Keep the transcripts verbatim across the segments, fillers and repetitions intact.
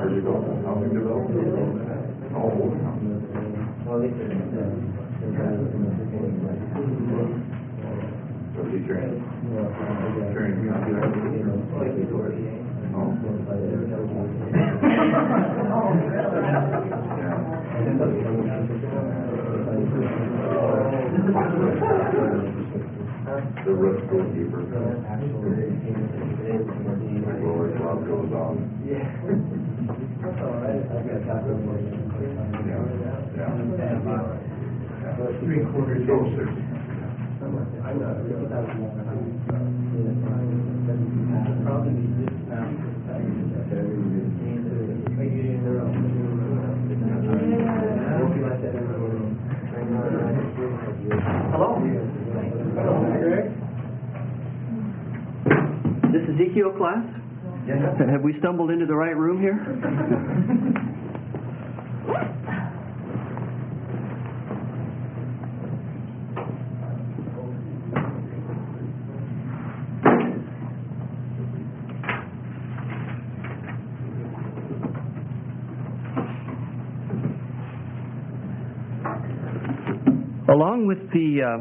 you go? Housing development? Oh. Well, they could, uh, What's he training? Training. Oh. The roof goalkeeper. Well, the club goes on. Yeah. That's all right. I've got a couple of more. Yeah. Yeah. Three quarters. Closer. I'm not fifty thousand more. Probably this now. Hello. Hello, Greg. This is Ezekiel class? Yes. Have we stumbled into the right room here? Along with the uh,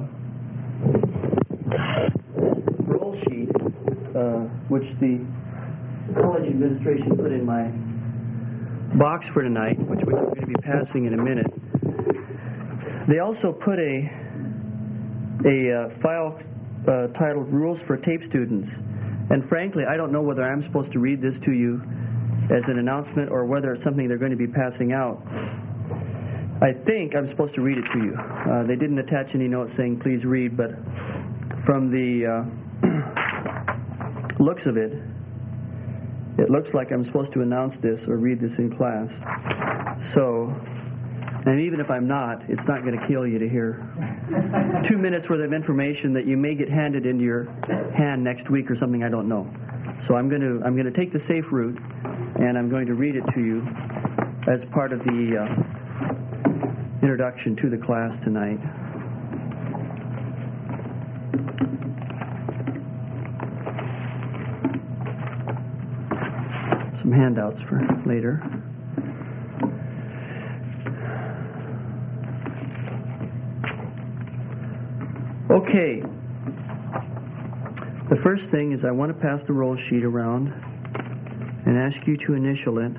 roll sheet, uh, which the college administration put in my box for tonight, which we're going to be passing in a minute, they also put a a uh, file uh, titled Rules for Tape Students. And frankly, I don't know whether I'm supposed to read this to you as an announcement or whether it's something they're going to be passing out. I think I'm supposed to read it to you. Uh, they didn't attach any note saying please read, but from the uh, looks of it, it looks like I'm supposed to announce this or read this in class. So, and even if I'm not, it's not going to kill you to hear two minutes worth of information that you may get handed into your hand next week or something, I don't know. So I'm going to I'm going to take the safe route, and I'm going to read it to you as part of the uh, introduction to the class tonight. Some handouts for later. Okay. The first thing is I want to pass the roll sheet around and ask you to initial it.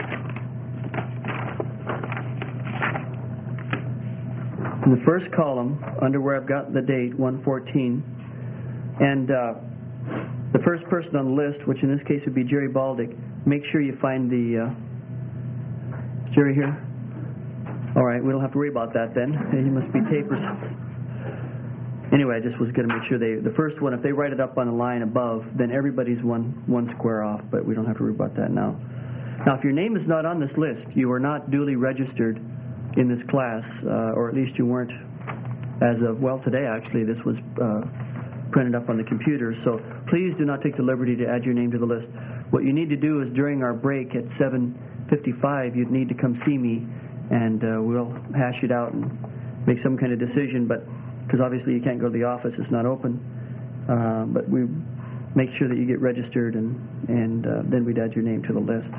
In the first column, under where I've got the date, one fourteen, and uh, the first person on the list, which in this case would be Jerry Baldick, make sure you find the... Uh, is Jerry here? All right, we don't have to worry about that then. He must be taped or something. Anyway, I just was going to make sure they... The first one, if they write it up on a line above, then everybody's one, one square off, but we don't have to worry about that now. Now, if your name is not on this list, you are not duly registered in this class, uh, or at least you weren't as of, well, today actually, this was uh, printed up on the computer, so please do not take the liberty to add your name to the list. What you need to do is during our break at seven fifty-five, you'd need to come see me, and uh, we'll hash it out and make some kind of decision, but because obviously you can't go to the office, it's not open, uh, but we make sure that you get registered, and, and uh, then we'd add your name to the list.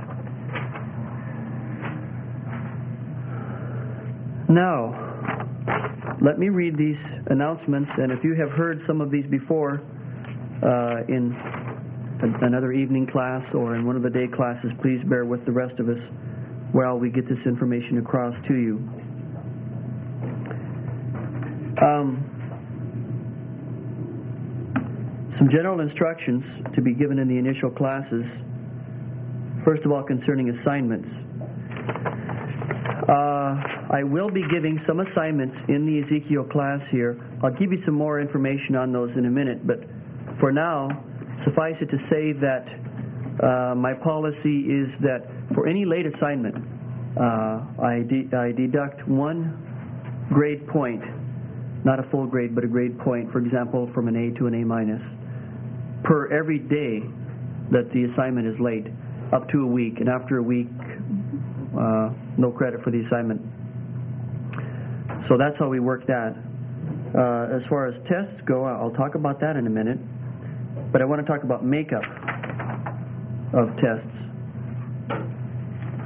Now, let me read these announcements, and if you have heard some of these before uh, in a, another evening class or in one of the day classes, please bear with the rest of us while we get this information across to you. Um, some general instructions to be given in the initial classes. First of all, concerning assignments. Uh, I will be giving some assignments in the Ezekiel class here. I'll give you some more information on those in a minute, but for now, suffice it to say that uh, my policy is that for any late assignment, uh, I, de- I deduct one grade point, not a full grade, but a grade point, for example, from an A to an A minus, per every day that the assignment is late, up to a week, and after a week, uh, no credit for the assignment. So that's how we work that. Uh, as far as tests go, I'll talk about that in a minute, but I want to talk about makeup of tests.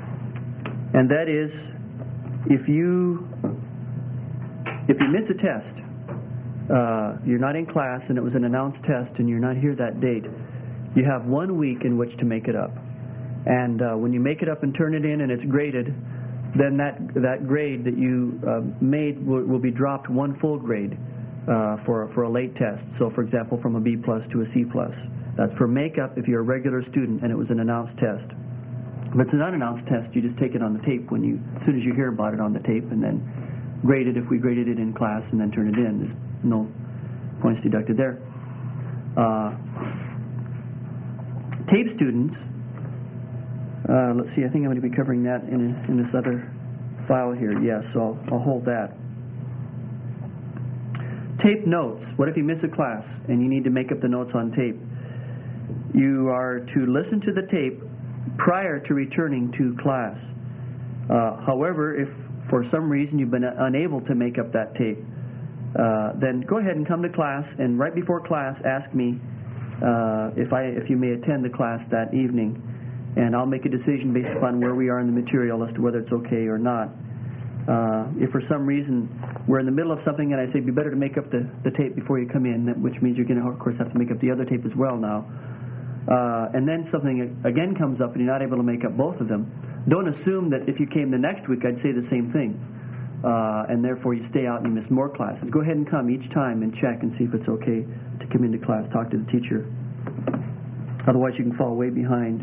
And that is, if you if you miss a test, uh, you're not in class and it was an announced test and you're not here that date, you have one week in which to make it up. And uh, when you make it up and turn it in and it's graded, then that that grade that you uh, made will, will be dropped one full grade uh, for for a late test. So, for example, from a B plus to a C plus. That's for makeup if you're a regular student and it was an announced test. If it's an unannounced test, you just take it on the tape when you, as soon as you hear about it on the tape, and then grade it if we graded it in class, and then turn it in. There's no points deducted there. Uh, tape students. Uh, let's see. I think I'm going to be covering that in in this other file here. Yes, so I'll, I'll hold that. Tape notes. What if you miss a class and you need to make up the notes on tape? You are to listen to the tape prior to returning to class. Uh, however, if for some reason you've been unable to make up that tape, uh, then go ahead and come to class, and right before class ask me uh, if I if you may attend the class that evening, and I'll make a decision based upon where we are in the material as to whether it's okay or not. Uh, if for some reason we're in the middle of something and I say it'd be better to make up the, the tape before you come in, which means you're going to, of course, have to make up the other tape as well now, Uh, and then something again comes up and you're not able to make up both of them, don't assume that if you came the next week I'd say the same thing, uh, and therefore you stay out and you miss more classes. Go ahead and come each time and check and see if it's okay to come into class. Talk to the teacher. Otherwise you can fall way behind.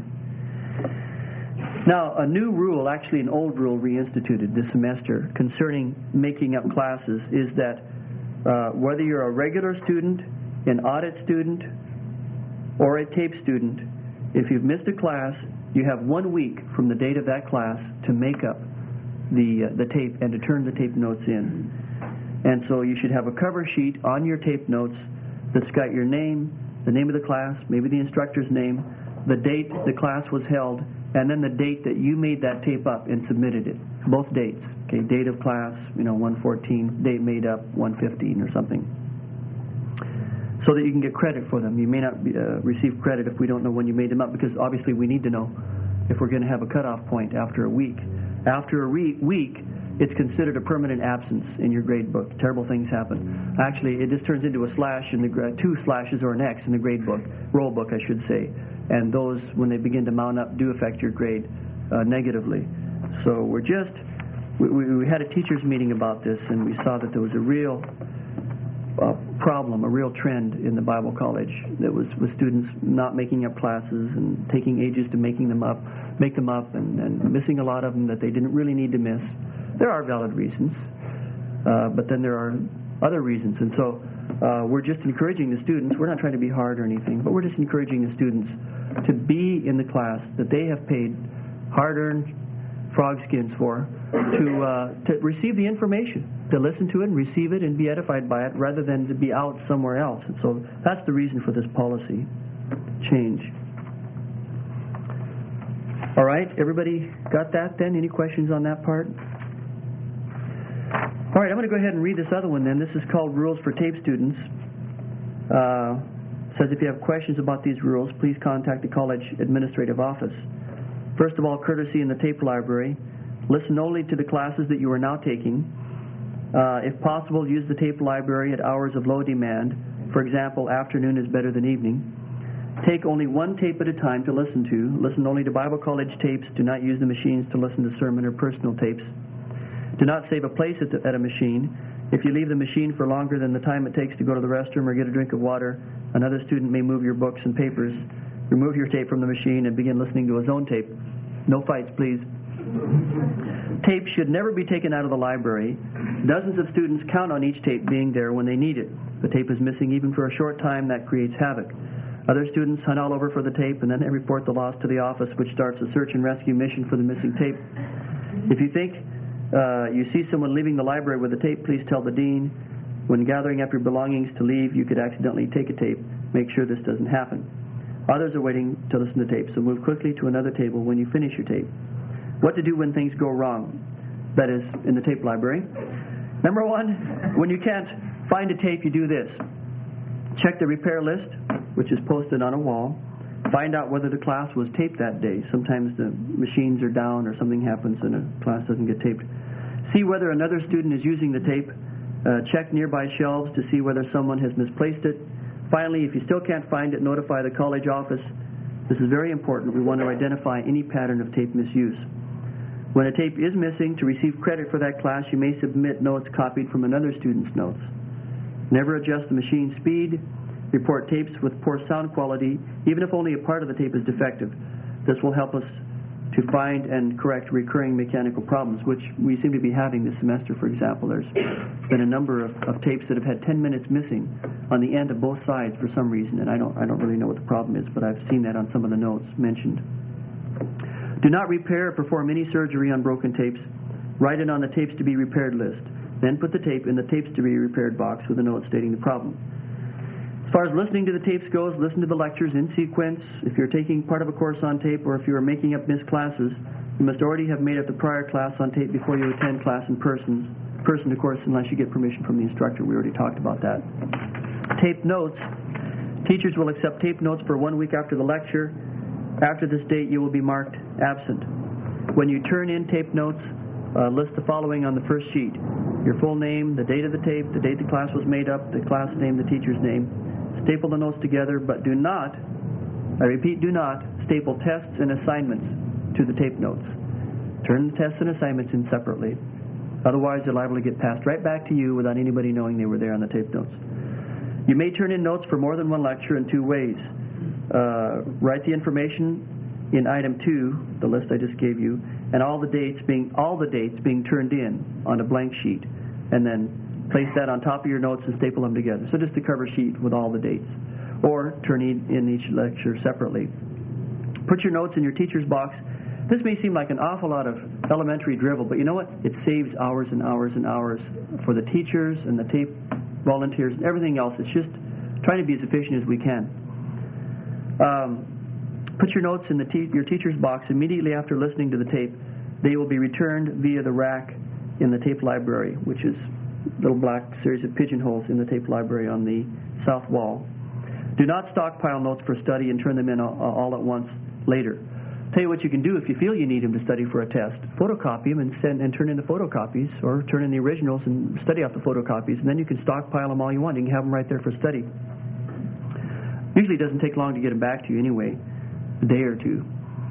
Now, a new rule, actually an old rule reinstituted this semester concerning making up classes is that uh, whether you're a regular student, an audit student, or a tape student, if you've missed a class, you have one week from the date of that class to make up the uh, the tape and to turn the tape notes in. And so you should have a cover sheet on your tape notes that's got your name, the name of the class, maybe the instructor's name, the date the class was held, and then the date that you made that tape up and submitted it. Both dates. Okay, date of class, you know, one fourteen, date made up, one fifteen or something, so that you can get credit for them. You may not be, uh, receive credit if we don't know when you made them up, because obviously we need to know if we're going to have a cutoff point after a week. After a re- week, it's considered a permanent absence in your grade book. Terrible things happen. Actually, it just turns into a slash in the gra- two slashes or an X in the grade book, roll book, I should say. And those, when they begin to mount up, do affect your grade uh, negatively. So we're just, we, we had a teachers meeting about this, and we saw that there was a real Uh, problem, a real trend in the Bible college that was with students not making up classes and taking ages to making them up, make them up, and, and missing a lot of them that they didn't really need to miss. There are valid reasons, uh, but then there are other reasons, and so uh, we're just encouraging the students. We're not trying to be hard or anything, but we're just encouraging the students to be in the class that they have paid hard-earned frog skins for, to uh, to receive the information, to listen to it and receive it and be edified by it, rather than to be out somewhere else. And so that's the reason for this policy change. All right, everybody got that then? Any questions on that part? All right, I'm going to go ahead and read this other one then. This is called Rules for Tape Students. Uh, says if you have questions about these rules, please contact the college administrative office. First of all, courtesy in the tape library. Listen only to the classes that you are now taking. Uh, if possible, use the tape library at hours of low demand. For example, afternoon is better than evening. Take only one tape at a time to listen to. Listen only to Bible college tapes. Do not use the machines to listen to sermon or personal tapes. Do not save a place at, the, at a machine. If you leave the machine for longer than the time it takes to go to the restroom or get a drink of water, another student may move your books and papers. Remove your tape from the machine and begin listening to his own tape. No fights, please. Tape should never be taken out of the library. Dozens of students count on each tape being there when they need it. The tape is missing even for a short time. That creates havoc. Other students hunt all over for the tape, and then they report the loss to the office, which starts a search and rescue mission for the missing tape. If you think uh, you see someone leaving the library with a tape, please tell the dean. When gathering up your belongings to leave, you could accidentally take a tape. Make sure this doesn't happen. Others are waiting to listen to tape, so move quickly to another table when you finish your tape. What to do when things go wrong? That is, in the tape library. Number one, when you can't find a tape, you do this. Check the repair list, which is posted on a wall. Find out whether the class was taped that day. Sometimes the machines are down or something happens and a class doesn't get taped. See whether another student is using the tape. Uh, check nearby shelves to see whether someone has misplaced it. Finally, if you still can't find it, notify the college office. This is very important. We want to identify any pattern of tape misuse. When a tape is missing, to receive credit for that class, you may submit notes copied from another student's notes. Never adjust the machine speed. Report tapes with poor sound quality, even if only a part of the tape is defective. This will help us to find and correct recurring mechanical problems, which we seem to be having this semester. For example, there's been a number of, of tapes that have had ten minutes missing on the end of both sides for some reason, and I don't, I don't really know what the problem is, but I've seen that on some of the notes mentioned. Do not repair or perform any surgery on broken tapes. Write it on the tapes to be repaired list. Then put the tape in the tapes to be repaired box with a note stating the problem. As far as listening to the tapes goes, listen to the lectures in sequence. If you're taking part of a course on tape or if you are making up missed classes, you must already have made up the prior class on tape before you attend class in person, person of course, unless you get permission from the instructor. We already talked about that. Tape notes. Teachers will accept tape notes for one week after the lecture. After this date, you will be marked absent. When you turn in tape notes, uh, list the following on the first sheet. Your full name, the date of the tape, the date the class was made up, the class name, the teacher's name. Staple the notes together, but do not, I repeat, do not staple tests and assignments to the tape notes. Turn the tests and assignments in separately. Otherwise, they're liable to get passed right back to you without anybody knowing they were there on the tape notes. You may turn in notes for more than one lecture in two ways. Uh, write the information in item two, the list I just gave you, and all the dates being all the dates being turned in on a blank sheet, and then place that on top of your notes and staple them together. So just a cover sheet with all the dates. Or turn in each lecture separately. Put your notes in your teacher's box. This may seem like an awful lot of elementary drivel, but you know what? It saves hours and hours and hours for the teachers and the tape volunteers and everything else. It's just trying to be as efficient as we can. Um, put your notes in the te- your teacher's box immediately after listening to the tape. They will be returned via the rack in the tape library, which is little black series of pigeonholes in the tape library on the south wall. Do not stockpile notes for study and turn them in all, all at once later. Tell you what you can do if you feel you need them to study for a test. Photocopy them and send and turn in the photocopies, or turn in the originals and study off the photocopies, and then you can stockpile them all you want. You can have them right there for study. Usually it doesn't take long to get them back to you anyway, a day or two.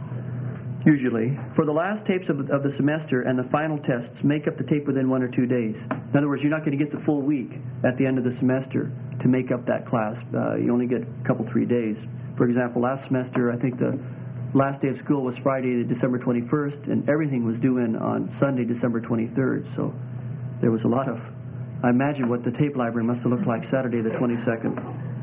Usually. For the last tapes of, of the semester and the final tests, make up the tape within one or two days. In other words, you're not going to get the full week at the end of the semester to make up that class. Uh, you only get a couple, three days. For example, last semester, I think the last day of school was Friday, December twenty-first, and everything was due in on Sunday, December twenty-third. So there was a lot of, I imagine what the tape library must have looked like Saturday the twenty-second.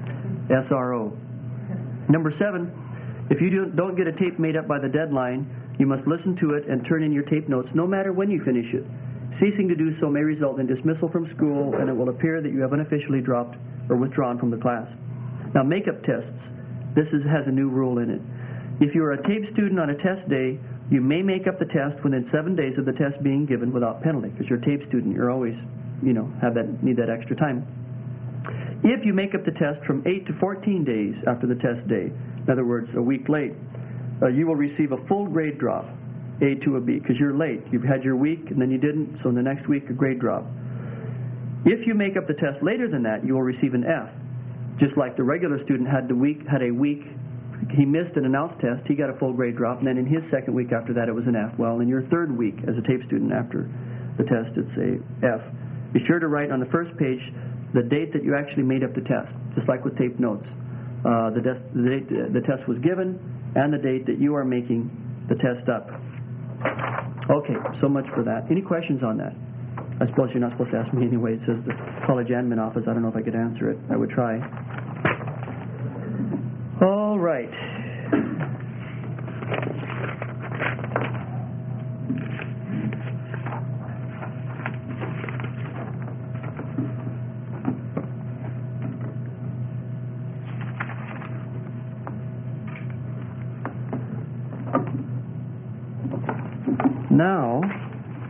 S R O. Number seven, if you don't get a tape made up by the deadline, you must listen to it and turn in your tape notes no matter when you finish it. Ceasing to do so may result in dismissal from school, and it will appear that you have unofficially dropped or withdrawn from the class. Now, makeup tests. This is, has a new rule in it. If you are a tape student on a test day, you may make up the test within seven days of the test being given without penalty, because you're a tape student. You're always, you know, have that need that extra time. If you make up the test from eight to fourteen days after the test day, in other words, a week late, uh, you will receive a full grade drop, A to a B, because you're late. You've had your week, and then you didn't, so in the next week, a grade drop. If you make up the test later than that, you will receive an F. Just like the regular student had the week, had a week, he missed an announced test, he got a full grade drop, and then in his second week after that, it was an F. Well, in your third week as a tape student after the test, it's a F. Be sure to write on the first page the date that you actually made up the test, just like with tape notes. Uh, the, de- the date the test was given and the date that you are making the test up. Okay, so much for that. Any questions on that? I suppose you're not supposed to ask me anyway. It says the college admin office. I don't know if I could answer it. I would try. All right. Now,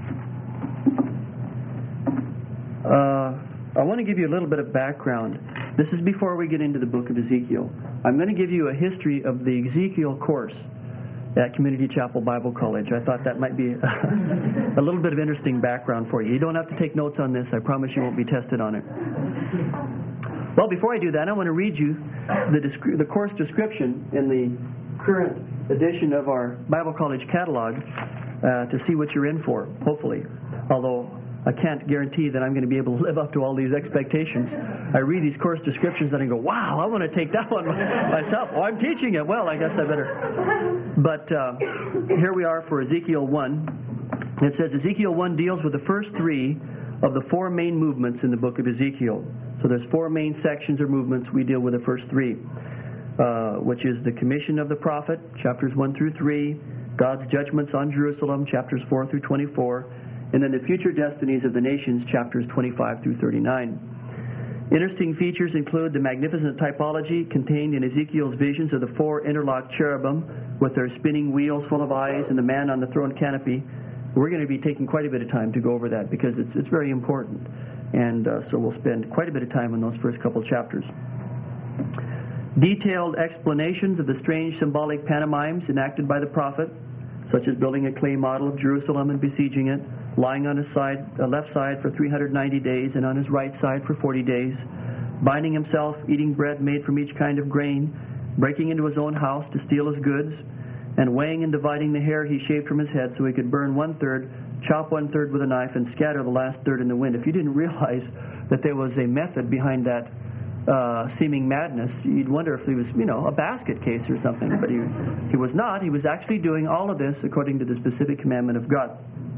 uh, I want to give you a little bit of background. This is before we get into the book of Ezekiel. I'm going to give you a history of the Ezekiel course at Community Chapel Bible College. I thought that might be a little bit of interesting background for you. You don't have to take notes on this. I promise you won't be tested on it. Well, before I do that, I want to read you the, descri- the course description in the current edition of our Bible College catalog uh, to see what you're in for, hopefully. Although I can't guarantee that I'm going to be able to live up to all these expectations. I read these course descriptions and I go, wow, I want to take that one myself. Oh, I'm teaching it. Well, I guess I better. But uh, here we are for Ezekiel one. It says Ezekiel one deals with the first three of the four main movements in the book of Ezekiel. So there's four main sections or movements. We deal with the first three, uh, which is the commission of the prophet, chapters one through three, God's judgments on Jerusalem, chapters four through twenty-four, and then the future destinies of the nations, chapters twenty-five through thirty-nine. Interesting features include the magnificent typology contained in Ezekiel's visions of the four interlocked cherubim with their spinning wheels full of eyes and the man on the throne canopy. We're going to be taking quite a bit of time to go over that because it's it's very important. And uh, so we'll spend quite a bit of time on those first couple chapters. Detailed explanations of the strange symbolic pantomimes enacted by the prophet, such as building a clay model of Jerusalem and besieging it, lying on his side, uh, left side for three hundred ninety days and on his right side for forty days, binding himself, eating bread made from each kind of grain, breaking into his own house to steal his goods, and weighing and dividing the hair he shaved from his head so he could burn one-third, chop one-third with a knife, and scatter the last third in the wind. If you didn't realize that there was a method behind that uh, seeming madness, you'd wonder if he was, you know, a basket case or something. But he, he was not. He was actually doing all of this according to the specific commandment of God.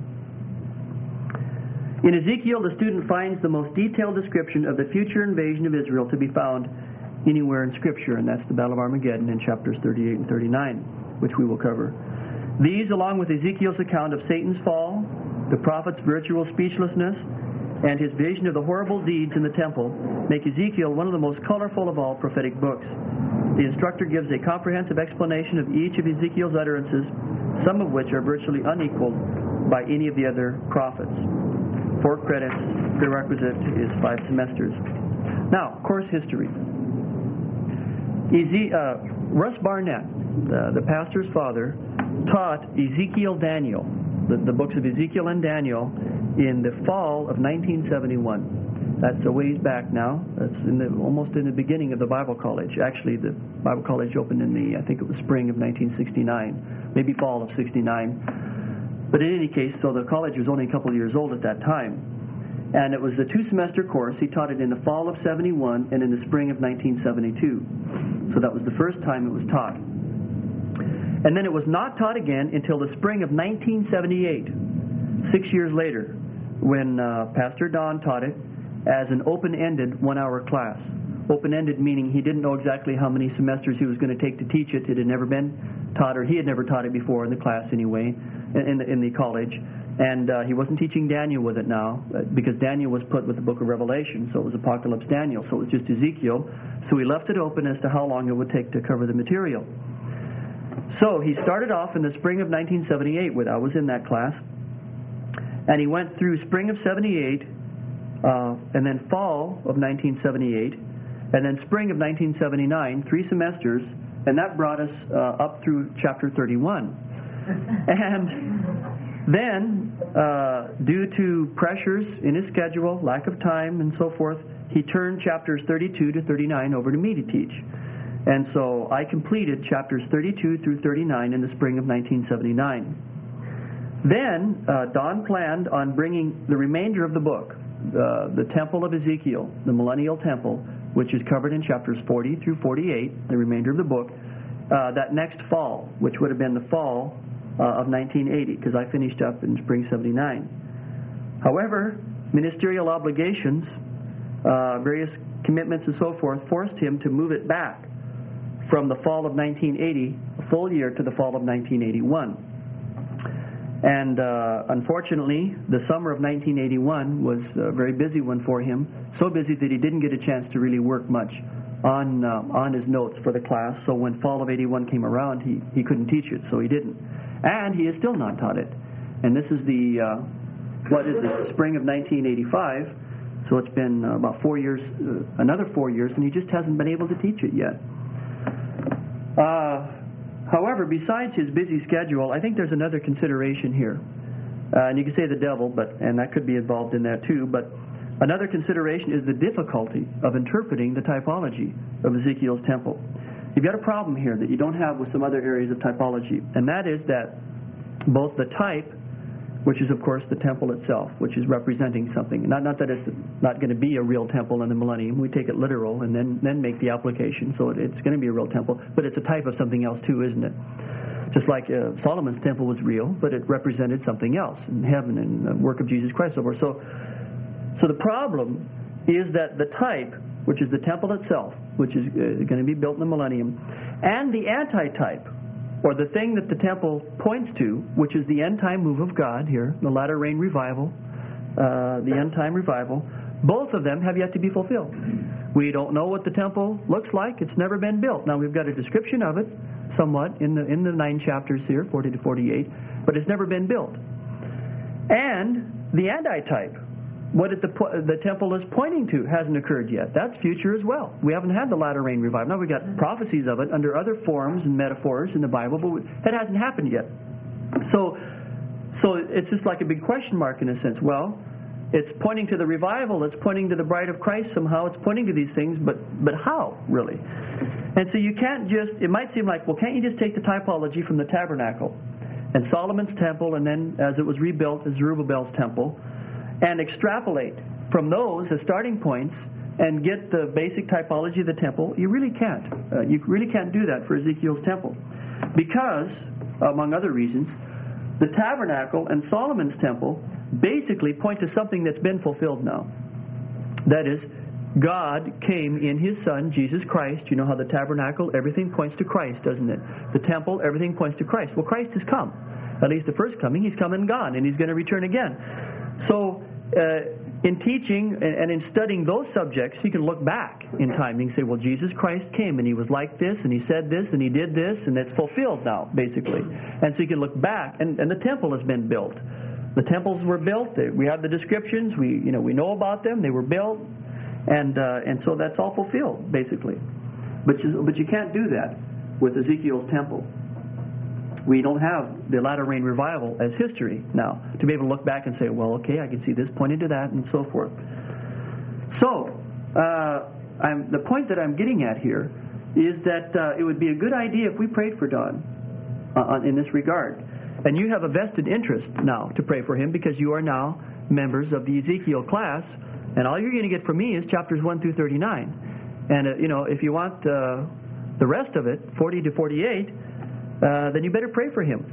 In Ezekiel, the student finds the most detailed description of the future invasion of Israel to be found anywhere in Scripture, and that's the Battle of Armageddon in chapters thirty-eight and thirty-nine, which we will cover. These, along with Ezekiel's account of Satan's fall, the prophet's virtual speechlessness, and his vision of the horrible deeds in the temple, make Ezekiel one of the most colorful of all prophetic books. The instructor gives a comprehensive explanation of each of Ezekiel's utterances, some of which are virtually unequaled by any of the other prophets. Four credits, the requisite is five semesters. Now, course history. Eze- uh, Russ Barnett, the, the pastor's father, taught Ezekiel Daniel, the, the books of Ezekiel and Daniel, in the fall of nineteen seventy-one. That's a ways back now. That's in the, almost in the beginning of the Bible College. Actually, the Bible College opened in the, I think it was spring of nineteen sixty-nine, maybe fall of sixty-nine. But in any case, so the college was only a couple of years old at that time. And it was a two-semester course. He taught it in the fall of seventy-one and in the spring of nineteen seventy-two. So that was the first time it was taught. And then it was not taught again until the spring of nineteen seventy-eight, six years later, when uh, Pastor Don taught it as an open-ended one-hour class. Open-ended meaning he didn't know exactly how many semesters he was going to take to teach it. It had never been taught, or he had never taught it before in the class anyway, in the, in the college. And uh, he wasn't teaching Daniel with it now, because Daniel was put with the book of Revelation, so it was Apocalypse Daniel, so it was just Ezekiel. So he left it open as to how long it would take to cover the material. So he started off in the spring of nineteen seventy-eight with, I was in that class, and he went through spring of seventy-eight, uh, and then fall of nineteen seventy-eight, and then spring of nineteen seventy-nine, three semesters, and that brought us uh, up through chapter thirty-one. And then, uh, due to pressures in his schedule, lack of time, and so forth, he turned chapters thirty-two to thirty-nine over to me to teach. And so I completed chapters thirty-two through thirty-nine in the spring of nineteen seventy-nine. Then uh, Don planned on bringing the remainder of the book, uh, the Temple of Ezekiel, the Millennial Temple, which is covered in chapters forty through forty-eight, the remainder of the book, uh, that next fall, which would have been the fall uh, of nineteen eighty, because I finished up in spring seventy-nine. However, ministerial obligations, uh, various commitments and so forth, forced him to move it back from the fall of nineteen eighty, a full year, to the fall of nineteen eighty-one. And uh, unfortunately, the summer of nineteen eighty-one was a very busy one for him, so busy that he didn't get a chance to really work much on uh, on his notes for the class. So when fall of eighty-one came around, he, he couldn't teach it, so he didn't. And he has still not taught it. And this is the, uh, what is it, spring of nineteen eighty-five. So it's been uh, about four years, uh, another four years, and he just hasn't been able to teach it yet. Uh, however, besides his busy schedule, I think there's another consideration here. Uh, and you can say the devil, but and that could be involved in that too. But another consideration is the difficulty of interpreting the typology of Ezekiel's temple. You've got a problem here that you don't have with some other areas of typology, and that is that both the type, which is, of course, the temple itself, which is representing something. Not, not that it's not going to be a real temple in the millennium. We take it literal and then, then make the application. So it, it's going to be a real temple, but it's a type of something else too, isn't it? Just like uh, Solomon's temple was real, but it represented something else in heaven and the work of Jesus Christ over. So, so the problem is that the type, which is the temple itself, which is uh, going to be built in the millennium, and the antitype, or the thing that the temple points to, which is the end-time move of God here, the latter rain revival, uh, the end-time revival, both of them have yet to be fulfilled. We don't know what the temple looks like. It's never been built. Now, we've got a description of it, somewhat, in the in the nine chapters here, forty to forty-eight, but it's never been built. And the antitype, what it, the, the temple is pointing to, hasn't occurred yet. That's future as well. We haven't had the latter rain revival. Now we've got prophecies of it under other forms and metaphors in the Bible, but it hasn't happened yet. So, so it's just like a big question mark in a sense. Well, it's pointing to the revival. It's pointing to the bride of Christ somehow. It's pointing to these things, but but how, really? And so you can't just, it might seem like, well, can't you just take the typology from the tabernacle and Solomon's temple, and then as it was rebuilt as Zerubbabel's temple, and extrapolate from those as starting points and get the basic typology of the temple? You really can't. Uh, you really can't do that for Ezekiel's temple. Because, among other reasons, the tabernacle and Solomon's temple basically point to something that's been fulfilled now. That is, God came in His Son, Jesus Christ. You know how the tabernacle, everything points to Christ, doesn't it? The temple, everything points to Christ. Well, Christ has come. At least the first coming, He's come and gone, and He's going to return again. So, uh, in teaching and in studying those subjects, you can look back in time. You can say, well, Jesus Christ came, and He was like this, and He said this, and He did this, and it's fulfilled now, basically. And so you can look back, and, and the temple has been built. The temples were built. We have the descriptions. We, you know, we know about them. They were built. And uh, and so that's all fulfilled, basically. But you, but you can't do that with Ezekiel's temple. We don't have the latter rain revival as history now to be able to look back and say, well, okay, I can see this pointed to that, and so forth. So uh, I'm, the point that I'm getting at here is that uh, it would be a good idea if we prayed for Don uh, in this regard. And you have a vested interest now to pray for him because you are now members of the Ezekiel class. And all you're going to get from me is chapters one through thirty-nine. And, uh, you know, if you want uh, the rest of it, forty to forty-eight, uh, then you better pray for him.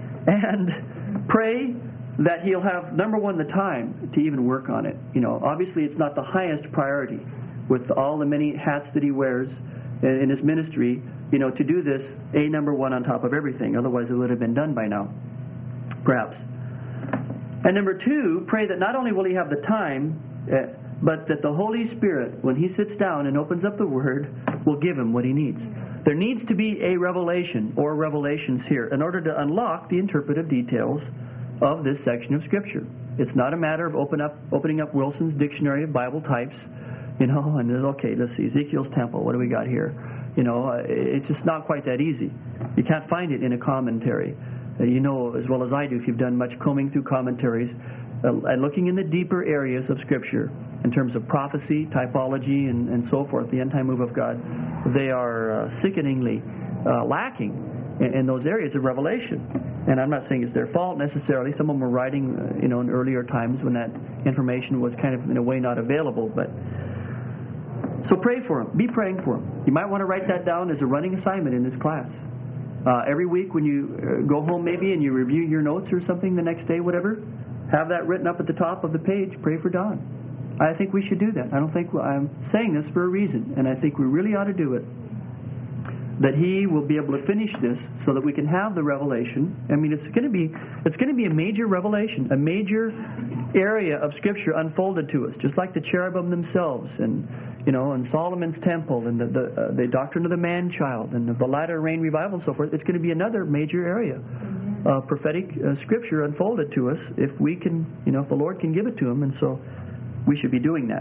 And pray that he'll have, number one, the time to even work on it. You know, obviously it's not the highest priority with all the many hats that he wears in, in his ministry, you know, to do this, A, number one on top of everything. Otherwise it would have been done by now, perhaps. And number two, pray that not only will he have the time, Uh, but that the Holy Spirit, when He sits down and opens up the Word, will give him what he needs. There needs to be a revelation or revelations here in order to unlock the interpretive details of this section of Scripture. It's not a matter of open up, opening up Wilson's Dictionary of Bible Types, you know, and then, okay, let's see, Ezekiel's temple, what do we got here? You know, uh, it's just not quite that easy. You can't find it in a commentary. Uh, you know as well as I do, if you've done much combing through commentaries, Uh, and looking in the deeper areas of Scripture in terms of prophecy, typology, and, and so forth, the end-time move of God, they are uh, sickeningly uh, lacking in, in those areas of revelation. And I'm not saying it's their fault necessarily. Some of them were writing, uh, you know, in earlier times when that information was kind of, in a way, not available. But so pray for them. Be praying for them. You might want to write that down as a running assignment in this class. Uh, every week when you uh, go home maybe and you review your notes or something the next day, whatever, have that written up at the top of the page. Pray for Don. I think we should do that. I don't think I'm saying this for a reason, and I think we really ought to do it. That he will be able to finish this so that we can have the revelation. I mean, it's going to be it's going to be a major revelation, a major area of Scripture unfolded to us, just like the cherubim themselves, and you know, and Solomon's temple, and the the, uh, the doctrine of the man-child, and the latter rain revival, and so forth. It's going to be another major area. Uh, prophetic uh, Scripture unfolded to us if we can, you know, if the Lord can give it to him. And so we should be doing that.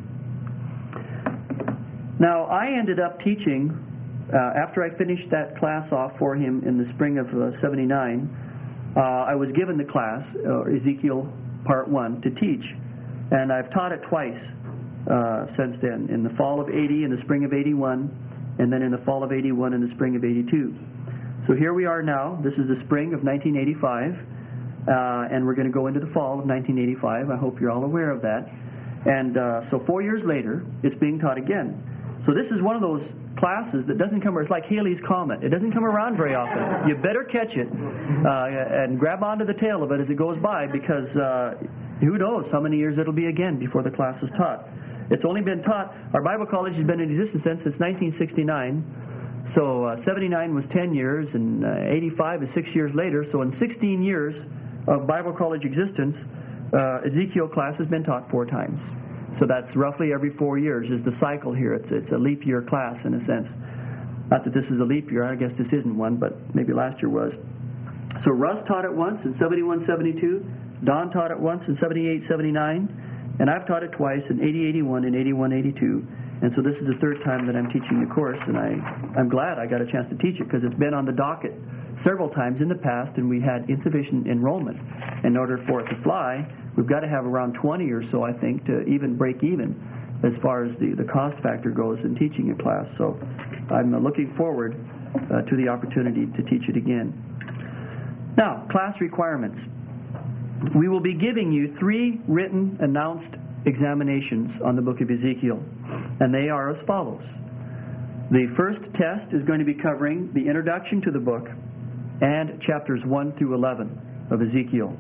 Now, I ended up teaching, uh, after I finished that class off for him in the spring of uh, seventy-nine, uh, I was given the class, uh, Ezekiel Part one, to teach. And I've taught it twice uh, since then, in the fall of eighty, in the spring of eighty-one, and then in the fall of eighty-one and the spring of eighty-two. So here we are now. This is the spring of nineteen eighty-five, uh, and we're going to go into the fall of nineteen eighty-five. I hope you're all aware of that. And uh, so four years later, it's being taught again. So this is one of those classes that doesn't come, it's like Halley's Comet. It doesn't come around very often. You better catch it uh, and grab onto the tail of it as it goes by, because uh, who knows how many years it'll be again before the class is taught. It's only been taught, our Bible college has been in existence since nineteen sixty-nine. So uh, seventy-nine was ten years, and uh, eighty-five is six years later. So in sixteen years of Bible college existence, uh, Ezekiel class has been taught four times. So that's roughly every four years is the cycle here. It's, it's a leap year class in a sense. Not that this is a leap year. I guess this isn't one, but maybe last year was. So Russ taught it once in seventy-one seventy-two. Don taught it once in seventy-eight seventy-nine. And I've taught it twice in eighty eighty-one and eighty-one eighty-two. And so this is the third time that I'm teaching the course. And I, I'm glad I got a chance to teach it, because it's been on the docket several times in the past, and we had insufficient enrollment. In order for it to fly, we've got to have around twenty or so, I think, to even break even as far as the, the cost factor goes in teaching a class. So I'm looking forward uh, to the opportunity to teach it again. Now, class requirements. We will be giving you three written, announced examinations on the book of Ezekiel, and they are as follows. The first test is going to be covering the introduction to the book and chapters one through eleven of Ezekiel.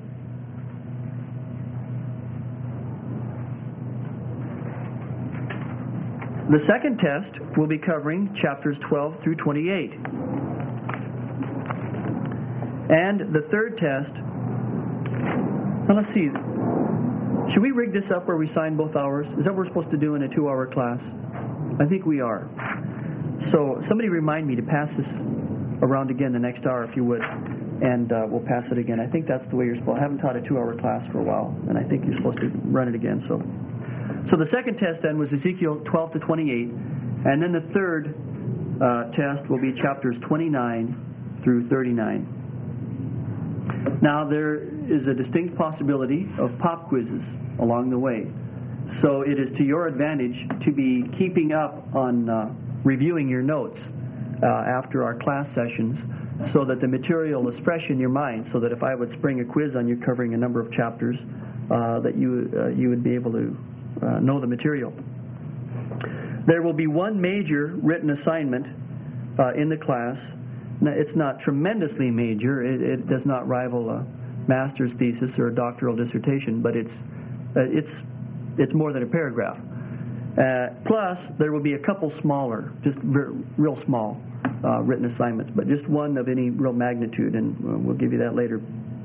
The second test will be covering chapters twelve through twenty-eight. And the third test, now let's see, should we rig this up where we sign both hours? Is that what we're supposed to do in a two-hour class? I think we are. So somebody remind me to pass this around again the next hour, if you would, and uh, we'll pass it again. I think that's the way you're supposed to. I haven't taught a two-hour class for a while, and I think you're supposed to run it again. So, so the second test then was Ezekiel twelve to twenty-eight, and then the third uh, test will be chapters twenty-nine through thirty-nine. Now, there is a distinct possibility of pop quizzes along the way. So it is to your advantage to be keeping up on uh, reviewing your notes uh, after our class sessions, so that the material is fresh in your mind, so that if I would spring a quiz on you covering a number of chapters, uh, that you, uh, you would be able to uh, know the material. There will be one major written assignment uh, in the class. Now, it's not tremendously major. It, it does not rival a master's thesis or a doctoral dissertation, but it's uh, it's it's more than a paragraph. Uh, plus, there will be a couple smaller, just ver- real small uh, written assignments, but just one of any real magnitude, and uh, we'll give you that later.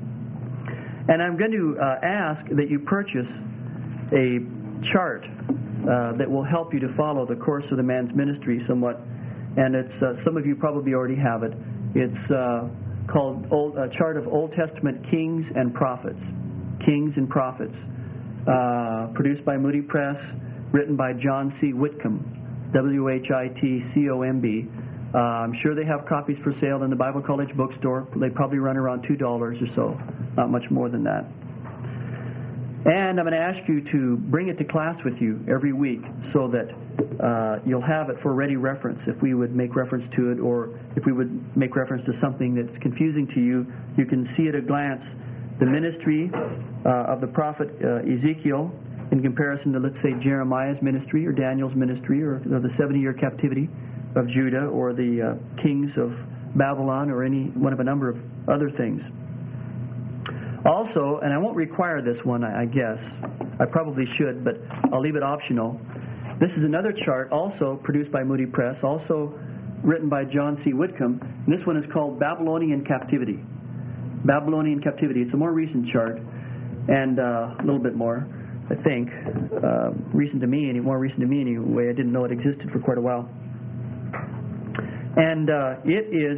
And I'm going to uh, ask that you purchase a chart uh, that will help you to follow the course of the man's ministry somewhat. And it's uh, some of you probably already have it. It's uh, called Old, a Chart of Old Testament Kings and Prophets. Kings and Prophets. Uh, produced by Moody Press, written by John C. Whitcomb, W H I T C O M B. Uh, I'm sure they have copies for sale in the Bible College bookstore. They probably run around two dollars or so, not much more than that. And I'm going to ask you to bring it to class with you every week, so that uh, you'll have it for ready reference. If we would make reference to it, or if we would make reference to something that's confusing to you, you can see at a glance the ministry uh, of the prophet uh, Ezekiel in comparison to, let's say, Jeremiah's ministry or Daniel's ministry, or, or the seventy-year captivity of Judah, or the uh, kings of Babylon, or any one of a number of other things. Also, and I won't require this one, I guess. I probably should, but I'll leave it optional. This is another chart, also produced by Moody Press, also written by John C. Whitcomb. And this one is called Babylonian Captivity. Babylonian Captivity. It's a more recent chart, and uh, a little bit more, I think. Uh, recent to me, any more recent to me anyway. I didn't know it existed for quite a while. And uh, it is,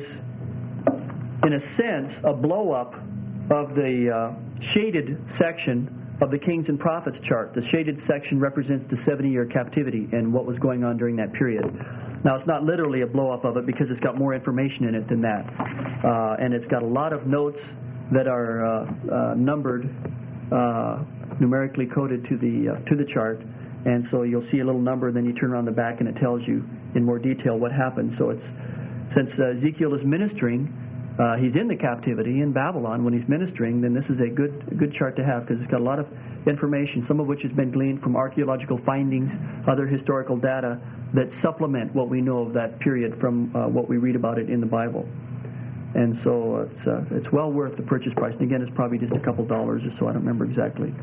in a sense, a blow-up of the uh, shaded section of the Kings and Prophets chart. The shaded section represents the seventy-year captivity and what was going on during that period. Now, it's not literally a blow-up of it because it's got more information in it than that. Uh, and it's got a lot of notes that are uh, uh, numbered, uh, numerically coded to the, uh, to the chart. And so you'll see a little number, and then you turn around the back and it tells you in more detail what happened. So it's, since uh, Ezekiel is ministering, uh, he's in the captivity in Babylon when he's ministering, then this is a good a good chart to have because it's got a lot of information, some of which has been gleaned from archaeological findings, other historical data that supplement what we know of that period from uh, what we read about it in the Bible. And so it's, uh, it's well worth the purchase price. And again, it's probably just a couple dollars or so. I don't remember exactly.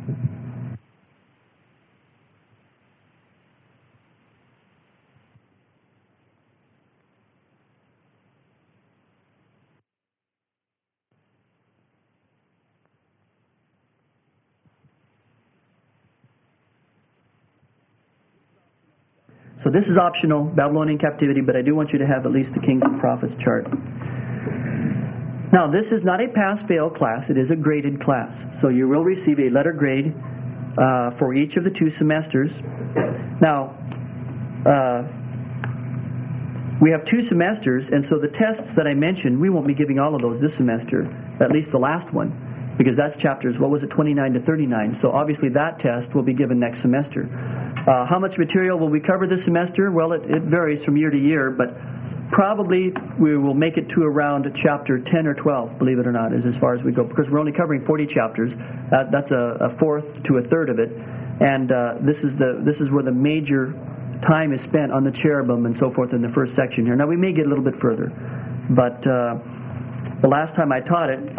So this is optional, Babylonian captivity, but I do want you to have at least the Kings and Prophets chart. Now, this is not a pass-fail class. It is a graded class. So you will receive a letter grade uh, for each of the two semesters. Now, uh, we have two semesters, and so the tests that I mentioned, we won't be giving all of those this semester, at least the last one, because that's chapters, what was it, twenty-nine to thirty-nine. So obviously that test will be given next semester. Uh, how much material will we cover this semester? Well, it, it varies from year to year, but probably we will make it to around chapter ten or twelve, believe it or not, is as far as we go, because we're only covering forty chapters. That, that's a, a fourth to a third of it, and uh, this is the this is where the major time is spent on the cherubim and so forth in the first section here. Now, we may get a little bit further, but uh, the last time I taught it,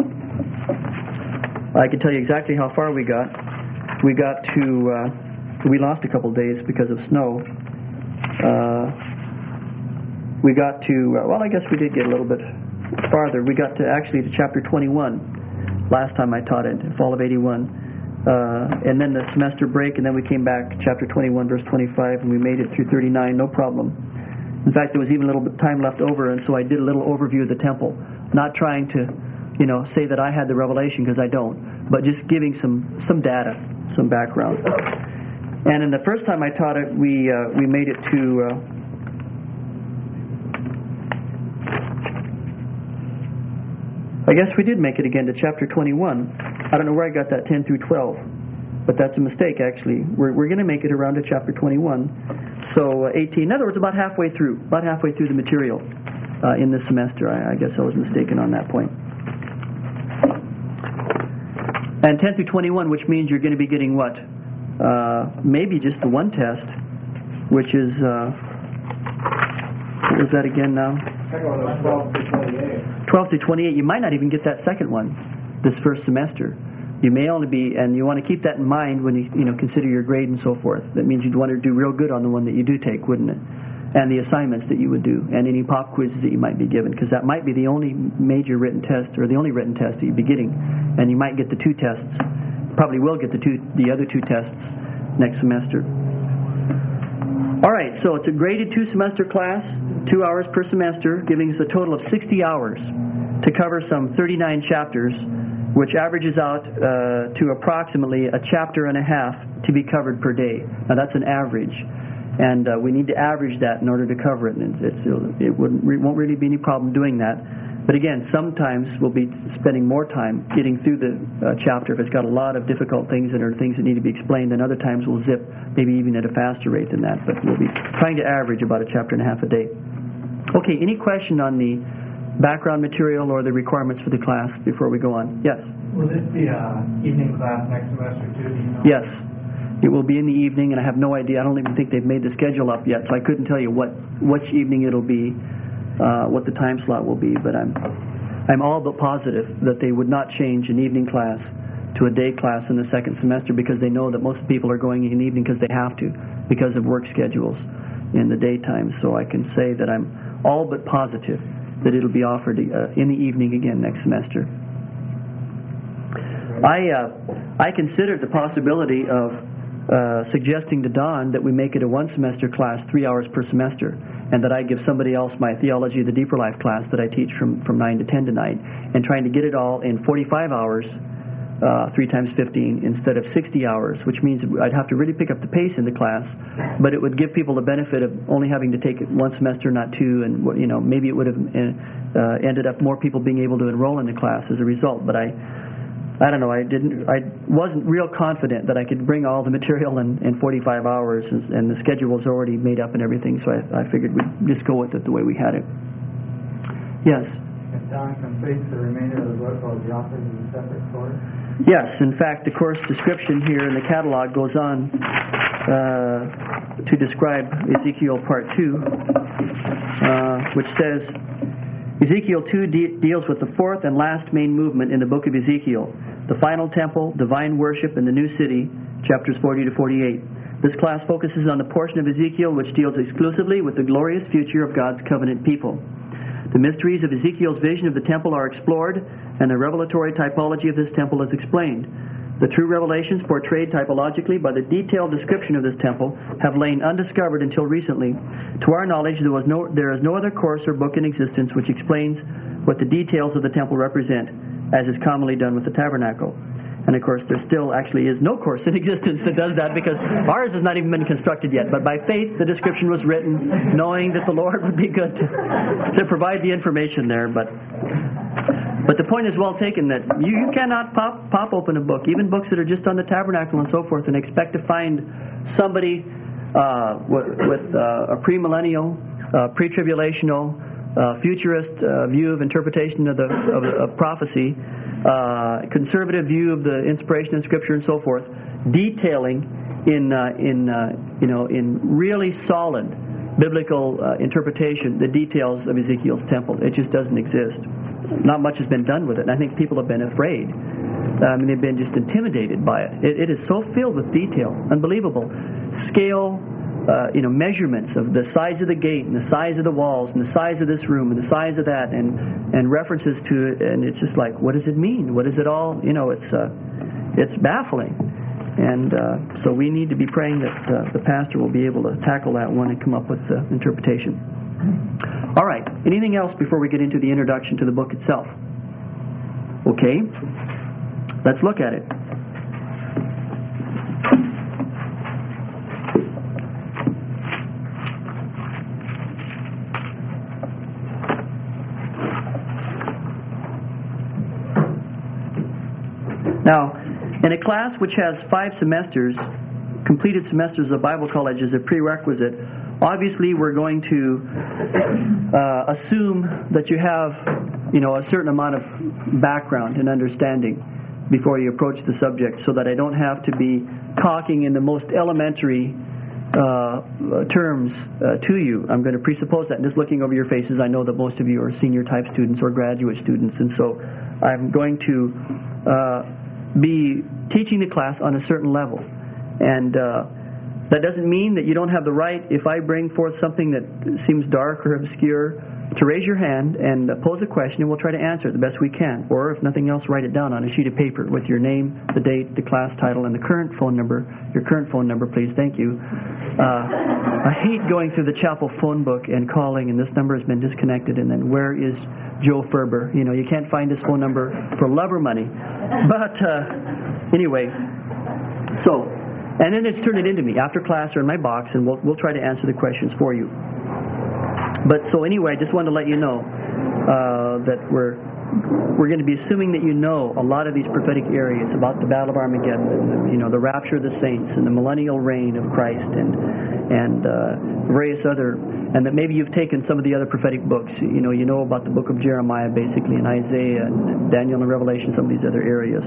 I can tell you exactly how far we got. We got to... Uh, We lost a couple days because of snow. Uh, we got to, uh, well, I guess we did get a little bit farther. We got to actually to chapter twenty-one last time I taught it, fall of eighty-one. Uh, and then the semester break, and then we came back, chapter twenty-one, verse twenty-five, and we made it through thirty-nine, no problem. In fact, there was even a little bit of time left over, and so I did a little overview of the temple, not trying to, you know, say that I had the revelation, because I don't, but just giving some, some data, some background. And in the first time I taught it, we uh, we made it to uh, I guess we did make it again to chapter twenty-one. I don't know where I got that ten through twelve, but that's a mistake actually. We're we're going to make it around to chapter twenty-one. So uh, eighteen. In other words, about halfway through, about halfway through the material uh, in this semester. I, I guess I was mistaken on that point. And ten through twenty-one, which means you're going to be getting what? Uh, maybe just the one test, which is, uh, what was that again now? twelve to twenty-eight. twelve to twenty-eight. You might not even get that second one this first semester. You may only be, and you want to keep that in mind when you, you know, consider your grade and so forth. That means you'd want to do real good on the one that you do take, wouldn't it? And the assignments that you would do, and any pop quizzes that you might be given, because that might be the only major written test, or the only written test that you'd be getting. And you might get the two tests. Probably will get the two, the other two tests next semester. All right, so it's a graded two-semester class, two hours per semester, giving us a total of sixty hours to cover some thirty-nine chapters, which averages out uh, to approximately a chapter and a half to be covered per day. Now, that's an average, and uh, we need to average that in order to cover it. And it's, it wouldn't, it won't really be any problem doing that. But again, sometimes we'll be spending more time getting through the uh, chapter if it's got a lot of difficult things that are things that need to be explained, and other times we'll zip maybe even at a faster rate than that. But we'll be trying to average about a chapter and a half a day. Okay, any question on the background material or the requirements for the class before we go on? Yes? Will this be an evening class next semester too? Do you know? Yes. It will be in the evening, and I have no idea. I don't even think they've made the schedule up yet, so I couldn't tell you what which evening it'll be. Uh, what the time slot will be, but I'm I'm all but positive that they would not change an evening class to a day class in the second semester, because they know that most people are going in the evening because they have to, because of work schedules in the daytime. So I can say that I'm all but positive that it'll be offered uh, in the evening again next semester. I uh, I considered the possibility of uh, suggesting to Don that we make it a one semester class, three hours per semester, and that I give somebody else my Theology of the Deeper Life class that I teach from, from nine to ten tonight, and trying to get it all in forty-five hours uh, three times fifteen instead of sixty hours, which means I'd have to really pick up the pace in the class, but it would give people the benefit of only having to take it one semester, not two, and you know maybe it would have uh, ended up more people being able to enroll in the class as a result. But I, I don't know, I didn't, I wasn't real confident that I could bring all the material in, in forty-five hours, and, and the schedule was already made up and everything, so I, I figured we'd just go with it the way we had it. Yes? If Don completes the remainder of the book, will be offered as a separate course? Yes, in fact, the course description here in the catalog goes on uh, to describe Ezekiel Part two, uh, which says, Ezekiel two de- deals with the fourth and last main movement in the book of Ezekiel, the final temple, divine worship, and the new city, chapters forty to forty-eight. This class focuses on the portion of Ezekiel which deals exclusively with the glorious future of God's covenant people. The mysteries of Ezekiel's vision of the temple are explored, and the revelatory typology of this temple is explained. The true revelations portrayed typologically by the detailed description of this temple have lain undiscovered until recently. To our knowledge, there, was no, there is no other course or book in existence which explains what the details of the temple represent, as is commonly done with the tabernacle. And of course, there still actually is no course in existence that does that, because ours has not even been constructed yet. But by faith, the description was written, knowing that the Lord would be good to, to provide the information there. But but the point is well taken, that you, you cannot pop pop open a book, even books that are just on the tabernacle and so forth, and expect to find somebody uh, with, with uh, a premillennial, uh, pre-tribulational, uh, futurist uh, view of interpretation of the of, of prophecy. Uh, conservative view of the inspiration of Scripture and so forth, detailing in uh, in uh, you know in really solid biblical uh, interpretation the details of Ezekiel's temple. It just doesn't exist. Not much has been done with it, and I think people have been afraid. I mean, they've been just intimidated by it. It, it is so filled with detail, unbelievable scale. Uh, you know, measurements of the size of the gate and the size of the walls and the size of this room and the size of that, and and references to it, and it's just like, what does it mean? What is it all? You know, it's uh, it's baffling, and uh, so we need to be praying that uh, the pastor will be able to tackle that one and come up with the interpretation. All right. Anything else before we get into the introduction to the book itself? Okay. Let's look at it. Now, in a class which has five semesters, completed semesters of Bible college as a prerequisite, obviously we're going to uh, assume that you have, you know, a certain amount of background and understanding before you approach the subject, so that I don't have to be talking in the most elementary uh, terms uh, to you. I'm going to presuppose that, and just looking over your faces, I know that most of you are senior type students or graduate students, and so I'm going to uh, be teaching the class on a certain level. And uh, that doesn't mean that you don't have the right, if I bring forth something that seems dark or obscure, to raise your hand and uh, pose a question, and we'll try to answer it the best we can. Or if nothing else, write it down on a sheet of paper with your name, the date, the class title, and the current phone number. Your current phone number, please. Thank you. Uh, I hate going through the chapel phone book and calling, and this number has been disconnected, and then where is Joe Ferber? You know, you can't find his phone number for love or money. But uh, anyway, so, and then it's turn it into me after class or in my box, and we'll we'll try to answer the questions for you. But so anyway, I just wanted to let you know uh, that we're we're going to be assuming that you know a lot of these prophetic areas about the Battle of Armageddon, and the, you know, the rapture of the saints, and the millennial reign of Christ, and and uh, various other, and that maybe you've taken some of the other prophetic books. You know, you know about the book of Jeremiah, basically, and Isaiah, and Daniel, and Revelation, some of these other areas.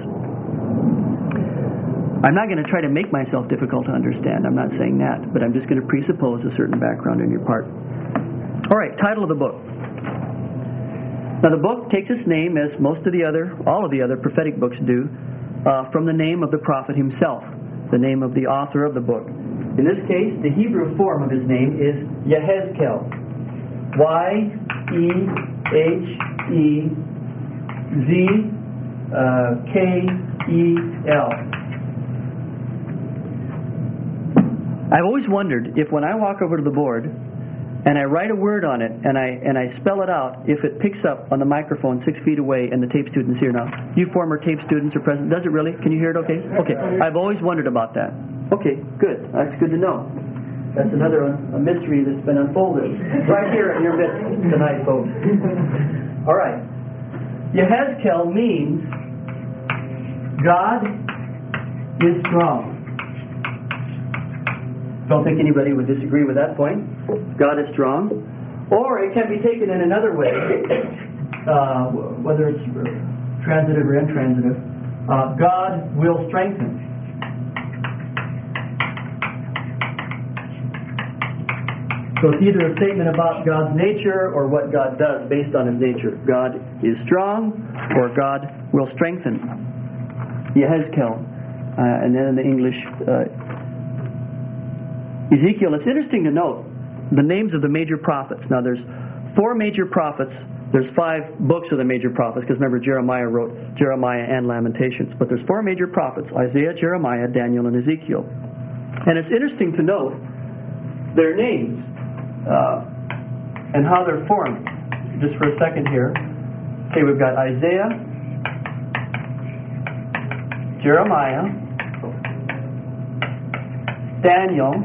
I'm not going to try to make myself difficult to understand. I'm not saying that, but I'm just going to presuppose a certain background on your part. All right, title of the book. Now, the book takes its name, as most of the other, all of the other prophetic books do, uh, from the name of the prophet himself, the name of the author of the book. In this case, the Hebrew form of his name is Yehezkel. Y E H E Z K E L. I've always wondered if when I walk over to the board and I write a word on it, and I and I spell it out, if it picks up on the microphone six feet away and the tape student's here now. You former tape students are present. Does it really? Can you hear it okay? Okay. I've always wondered about that. Okay, good. That's good to know. That's another a mystery that's been unfolded right here in your midst tonight, folks. All right. Yehezkel means God is strong. Don't think anybody would disagree with that point. God is strong. Or it can be taken in another way, uh, whether it's transitive or intransitive. Uh, God will strengthen. So it's either a statement about God's nature or what God does based on His nature. God is strong or God will strengthen. Yehezkel. Uh, and then in the English, uh, Ezekiel. It's interesting to note the names of the major prophets. Now there's four major prophets. There's five books of the major prophets, because remember Jeremiah wrote Jeremiah and Lamentations. But there's four major prophets: Isaiah, Jeremiah, Daniel, and Ezekiel. And it's interesting to note their names uh, and how they're formed. Just for a second here. Okay, we've got Isaiah, Jeremiah, Daniel,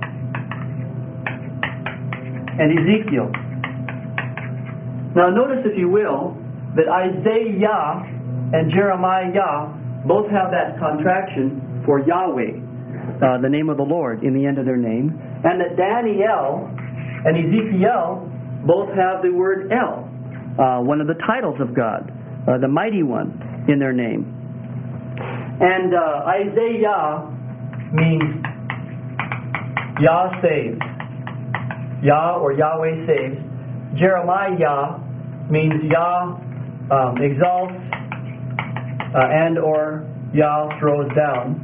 and Ezekiel. Now notice, if you will, that Isaiah and Jeremiah both have that contraction for Yahweh, uh, the name of the Lord, in the end of their name, and that Daniel and Ezekiel both have the word El, uh, one of the titles of God, uh, the Mighty One, in their name. And uh, Isaiah means Yah saves. Yah or Yahweh saves. Jeremiah means Yah um, exalts uh, and or Yah throws down.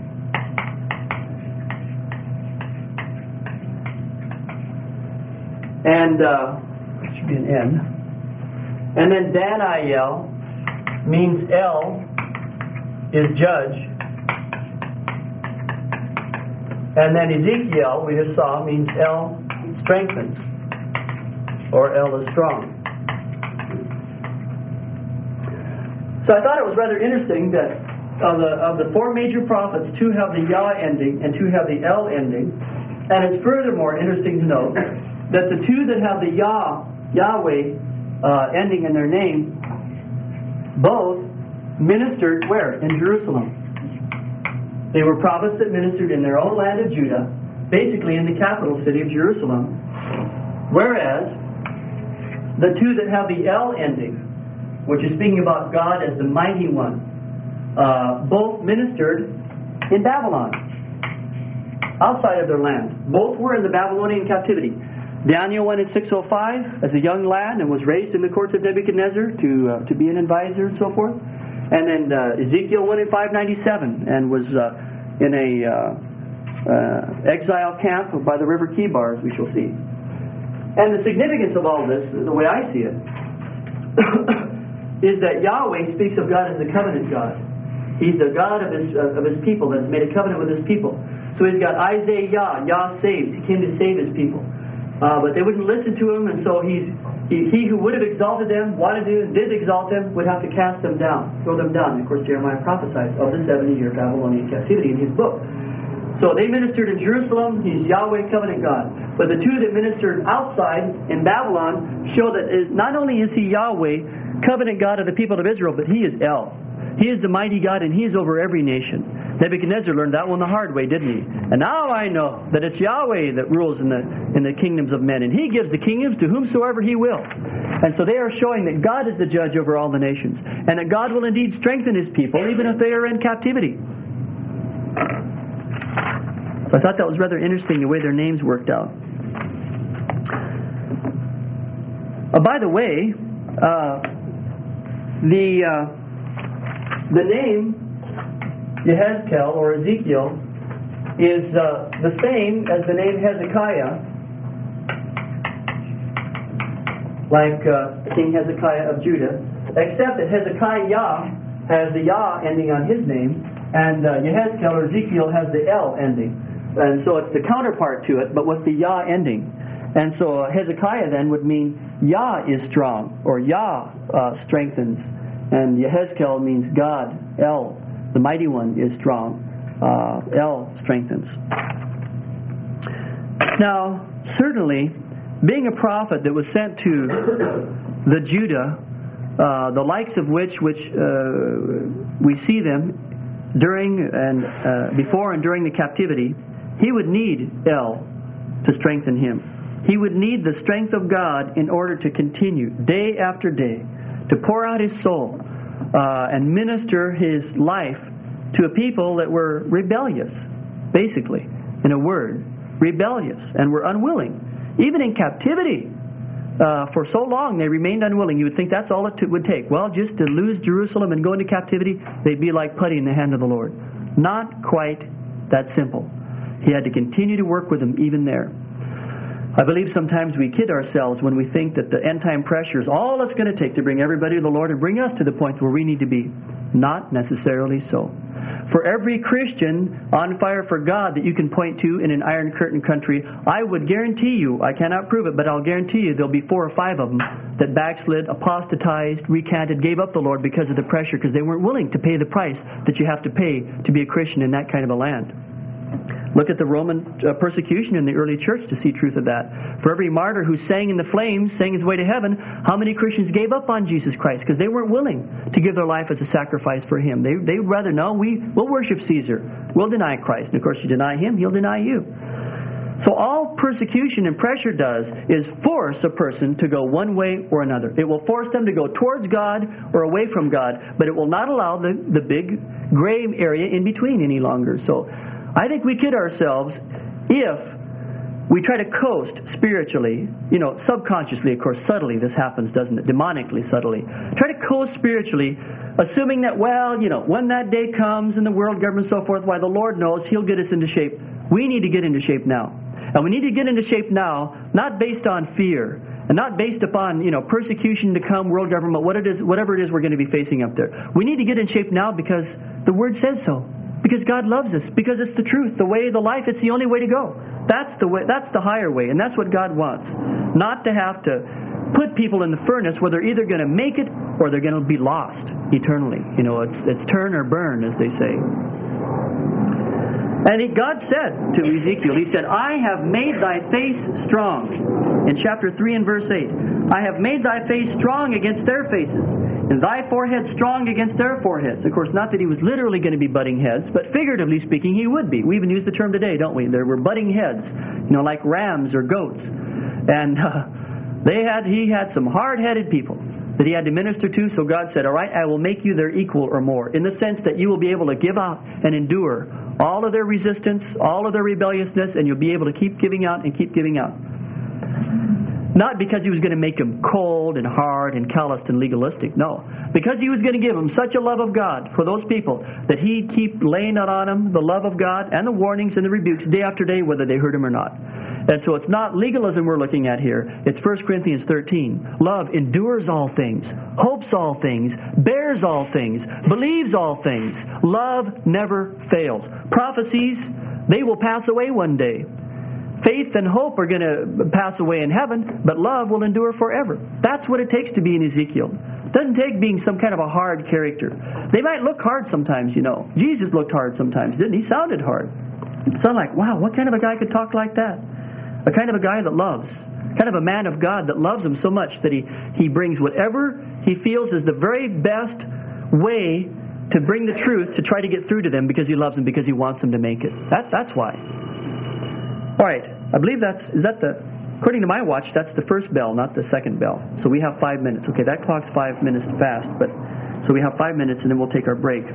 And uh, it should be an N. And then Daniel means El is judge. And then Ezekiel, we just saw, means El strengthens, or El is strong. So I thought it was rather interesting that of the of the four major prophets, two have the Yah ending and two have the El ending. And it's furthermore interesting to note that the two that have the Yah, Yahweh uh, ending in their name, both ministered where? In Jerusalem. They were prophets that ministered in their own land of Judah, basically in the capital city of Jerusalem. Whereas the two that have the El ending, which is speaking about God as the Mighty One, uh, both ministered in Babylon, outside of their land. Both were in the Babylonian captivity. Daniel went in six oh five as a young lad and was raised in the courts of Nebuchadnezzar to uh, to be an advisor and so forth. And then uh, Ezekiel went in five ninety-seven and was uh, in a uh, uh, exile camp by the river Kibar, as we shall see. And the significance of all this, the way I see it, is that Yahweh speaks of God as the covenant God. He's the God of His uh, of His people that has made a covenant with His people. So He's got Isaiah, Yah saves. He came to save His people. Uh, but they wouldn't listen to Him, and so he's, he, he who would have exalted them, wanted to, and did exalt them, would have to cast them down, throw them down. And of course, Jeremiah prophesied of the seventy-year Babylonian captivity in his book. So they ministered in Jerusalem. He's Yahweh, covenant God. But the two that ministered outside in Babylon show that is, not only is He Yahweh, covenant God of the people of Israel, but He is El. He is the mighty God, and He is over every nation. Nebuchadnezzar learned that one the hard way, didn't he? And now I know that it's Yahweh that rules in the in the kingdoms of men, and He gives the kingdoms to whomsoever He will. And so they are showing that God is the judge over all the nations, and that God will indeed strengthen His people, even if they are in captivity. So I thought that was rather interesting, the way their names worked out. Uh, by the way, uh, the uh, the name Yehezkel or Ezekiel is uh, the same as the name Hezekiah, like uh, King Hezekiah of Judah, except that Hezekiah has the Yah ending on his name, and uh, Yehezkel or Ezekiel has the El ending. And so it's the counterpart to it, but with the Yah ending. And so Hezekiah then would mean Yah is strong, or Yah uh, strengthens. And Yehezkel means God, El, the mighty one, is strong. Uh, El strengthens. Now, certainly, being a prophet that was sent to the Judah, uh, the likes of which which uh, we see them during and uh, before and during the captivity, he would need El to strengthen him. He would need the strength of God in order to continue day after day to pour out his soul uh, and minister his life to a people that were rebellious, basically, in a word, rebellious, and were unwilling. Even in captivity, uh, for so long they remained unwilling. You would think that's all it t- would take. Well, just to lose Jerusalem and go into captivity, they'd be like putty in the hand of the Lord. Not quite that simple. He had to continue to work with them even there. I believe sometimes we kid ourselves when we think that the end-time pressure is all it's going to take to bring everybody to the Lord and bring us to the point where we need to be. Not necessarily so. For every Christian on fire for God that you can point to in an Iron Curtain country, I would guarantee you, I cannot prove it, but I'll guarantee you there'll be four or five of them that backslid, apostatized, recanted, gave up the Lord because of the pressure, because they weren't willing to pay the price that you have to pay to be a Christian in that kind of a land. Look at the Roman uh, persecution in the early church to see truth of that. For every martyr who sang in the flames, sang his way to heaven, how many Christians gave up on Jesus Christ because they weren't willing to give their life as a sacrifice for him? They they'd rather, no, we, we'll worship Caesar. We'll deny Christ. And of course, you deny him, he'll deny you. So all persecution and pressure does is force a person to go one way or another. It will force them to go towards God or away from God, but it will not allow the, the big gray area in between any longer. So I think we kid ourselves if we try to coast spiritually, you know, subconsciously, of course, subtly this happens, doesn't it? Demonically, subtly. Try to coast spiritually, assuming that, well, you know, when that day comes and the world government and so forth, why the Lord knows He'll get us into shape. We need to get into shape now. And we need to get into shape now, not based on fear, and not based upon, you know, persecution to come, world government, what it is, whatever it is we're going to be facing up there. We need to get in shape now because the Word says so. Because God loves us. Because it's the truth, the way, the life. It's the only way to go. That's the way. That's the higher way, and that's what God wants. Not to have to put people in the furnace where they're either going to make it or they're going to be lost eternally. You know, it's it's turn or burn, as they say. And he, God said to Ezekiel, He said, "I have made thy face strong." In chapter three and verse eight, "I have made thy face strong against their faces, and thy forehead strong against their foreheads." Of course, not that he was literally going to be butting heads, but figuratively speaking, he would be. We even use the term today, don't we? There were butting heads, you know, like rams or goats. And uh, they had, he had some hard-headed people that he had to minister to, so God said, "All right, I will make you their equal or more," in the sense that you will be able to give out and endure all of their resistance, all of their rebelliousness, and you'll be able to keep giving out and keep giving out. Not because he was going to make them cold and hard and calloused and legalistic. No. Because he was going to give them such a love of God for those people that he'd keep laying it on them, the love of God and the warnings and the rebukes day after day, whether they heard him or not. And so it's not legalism we're looking at here. It's First Corinthians thirteen. Love endures all things, hopes all things, bears all things, believes all things. Love never fails. Prophecies, they will pass away one day. Faith and hope are going to pass away in heaven, but love will endure forever. That's what it takes to be in Ezekiel. It doesn't take being some kind of a hard character. They might look hard sometimes, you know. Jesus looked hard sometimes, didn't he? He sounded hard. It sounded like, wow, what kind of a guy could talk like that? A kind of a guy that loves. Kind of a man of God that loves him so much that he, he brings whatever he feels is the very best way to bring the truth to try to get through to them because he loves them, because he wants them to make it. That, that's why. All right, I believe that's, is that the, according to my watch, that's the first bell, not the second bell. So we have five minutes. Okay, that clock's five minutes fast, but so we have five minutes and then we'll take our break.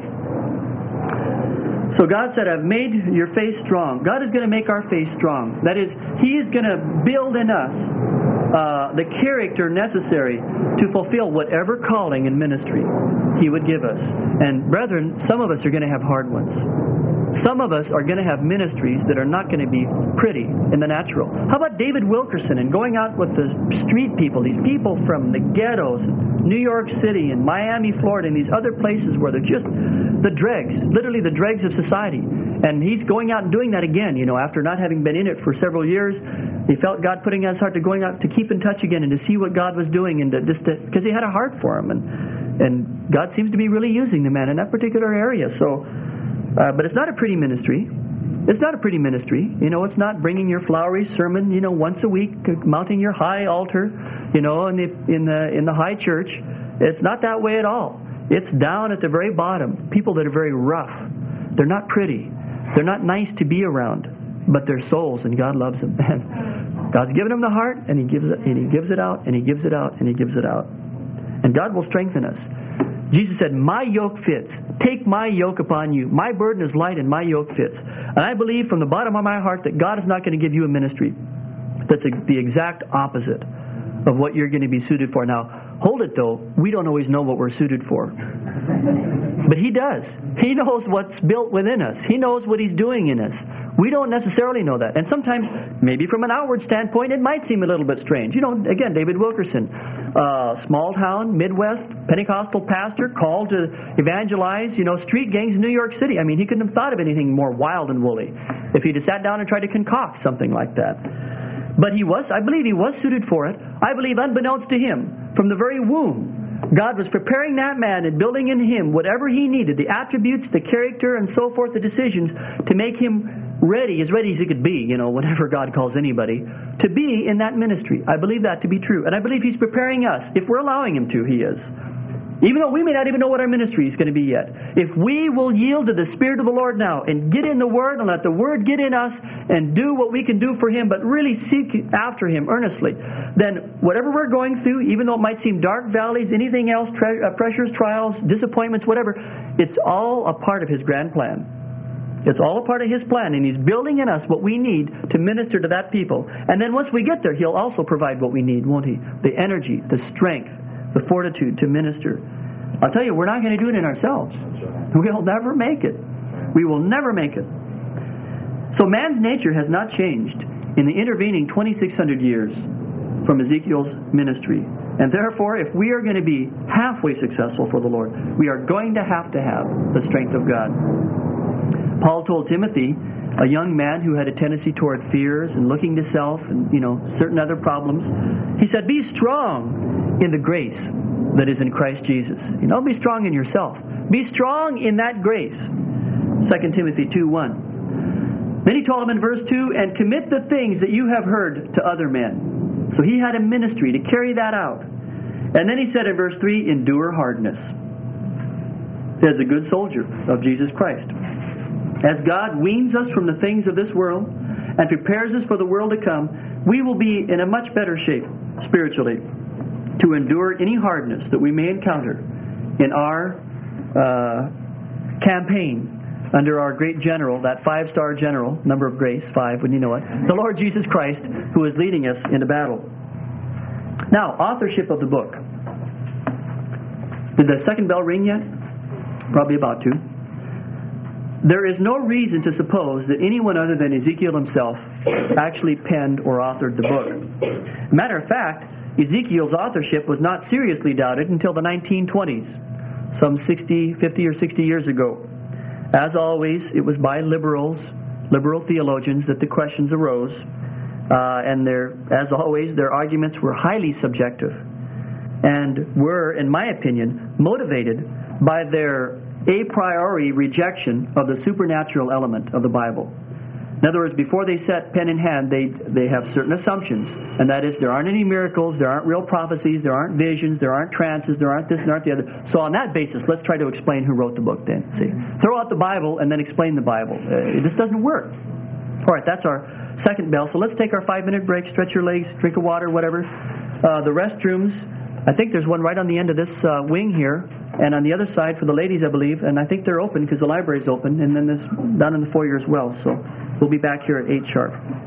So God said, "I've made your face strong." God is going to make our face strong. That is, He is going to build in us uh, the character necessary to fulfill whatever calling and ministry He would give us. And brethren, some of us are going to have hard ones. Some of us are going to have ministries that are not going to be pretty in the natural. How about David Wilkerson and going out with the street people, these people from the ghettos, New York City and Miami, Florida, and these other places where they're just the dregs, literally the dregs of society. And he's going out and doing that again, you know, after not having been in it for several years. He felt God putting on his heart to going out to keep in touch again and to see what God was doing, and to just because he had a heart for him, and and God seems to be really using the man in that particular area. So, uh, but it's not a pretty ministry. It's not a pretty ministry. You know, it's not bringing your flowery sermon, you know, once a week, mounting your high altar, you know, in the in the in the high church. It's not that way at all. It's down at the very bottom. People that are very rough. They're not pretty. They're not nice to be around, but they're souls, and God loves them. And God's given them the heart, and He gives it, and He gives it out, and He gives it out, and He gives it out. And God will strengthen us. Jesus said, "My yoke fits. Take my yoke upon you. My burden is light, and my yoke fits." And I believe from the bottom of my heart that God is not going to give you a ministry that's a, the exact opposite of what you're going to be suited for. Now, hold it though. We don't always know what we're suited for. But He does. He knows what's built within us. He knows what He's doing in us. We don't necessarily know that. And sometimes, maybe from an outward standpoint, it might seem a little bit strange. You know, again, David Wilkerson, uh, small town, Midwest, Pentecostal pastor, called to evangelize, you know, street gangs in New York City. I mean, he couldn't have thought of anything more wild and woolly if he'd have sat down and tried to concoct something like that. But he was, I believe he was suited for it. I believe unbeknownst to him, from the very womb, God was preparing that man and building in him whatever he needed, the attributes, the character, and so forth, the decisions, to make him ready, as ready as he could be, you know, whenever God calls anybody, to be in that ministry. I believe that to be true. And I believe He's preparing us. If we're allowing Him to, He is. Even though we may not even know what our ministry is going to be yet. If we will yield to the Spirit of the Lord now and get in the Word and let the Word get in us and do what we can do for Him, but really seek after Him earnestly, then whatever we're going through, even though it might seem dark valleys, anything else, tre- uh, pressures, trials, disappointments, whatever, it's all a part of His grand plan. It's all a part of His plan, and He's building in us what we need to minister to that people. And then once we get there, He'll also provide what we need, won't He? The energy, the strength, the fortitude to minister. I'll tell you, we're not going to do it in ourselves. We'll never make it. We will never make it. So man's nature has not changed in the intervening twenty-six hundred years from Ezekiel's ministry. And therefore, if we are going to be halfway successful for the Lord, we are going to have to have the strength of God. Paul told Timothy, a young man who had a tendency toward fears and looking to self and, you know, certain other problems, he said, "Be strong in the grace that is in Christ Jesus." You know, be strong in yourself. Be strong in that grace. Second Timothy two one. Then he told him in verse two, "And commit the things that you have heard to other men." So he had a ministry to carry that out. And then he said in verse three, "Endure hardness as a good soldier of Jesus Christ." As God weans us from the things of this world and prepares us for the world to come, we will be in a much better shape spiritually to endure any hardness that we may encounter in our uh, campaign under our great general, that five-star general, number of grace, five, when you know it, the Lord Jesus Christ, who is leading us into battle. Now, authorship of the book. Did the second bell ring yet? Probably about to. There is no reason to suppose that anyone other than Ezekiel himself actually penned or authored the book. Matter of fact, Ezekiel's authorship was not seriously doubted until the nineteen twenties, some sixty, fifty or sixty years ago. As always, it was by liberals, liberal theologians, that the questions arose. Uh, and their, as always, their arguments were highly subjective and were, in my opinion, motivated by their a priori rejection of the supernatural element of the Bible. In other words, before they set pen in hand, they they have certain assumptions, and that is there aren't any miracles, there aren't real prophecies, there aren't visions, there aren't trances, there aren't this and aren't the other. So on that basis, let's try to explain who wrote the book then. See, throw out the Bible and then explain the Bible. Uh, this doesn't work. All right, that's our second bell. So let's take our five-minute break, stretch your legs, drink of water, whatever. Uh, the restrooms, I think there's one right on the end of this uh, wing here, and on the other side for the ladies, I believe, and I think they're open because the library's open, and then there's down in the foyer as well. So we'll be back here at eight sharp.